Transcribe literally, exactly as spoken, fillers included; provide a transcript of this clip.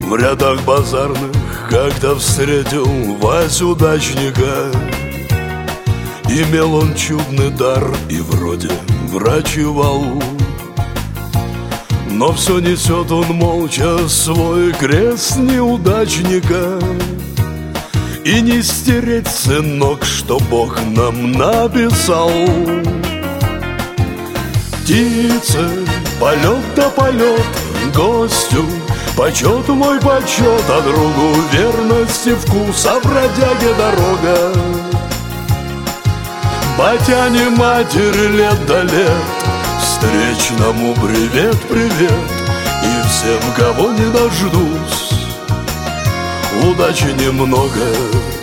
В рядах базарных как-то встретил Васю дачника. Имел он чудный дар и вроде врачевал, но все несет он молча свой крест неудачника. И не стереть, сынок, что Бог нам написал. Птицы, полет да полет, гостю почет мой почет, а другу верность и вкус, а бродяге дорога. Батяне матери лет до лет, встречному привет, привет. И всем, кого не дождусь, удачи немного.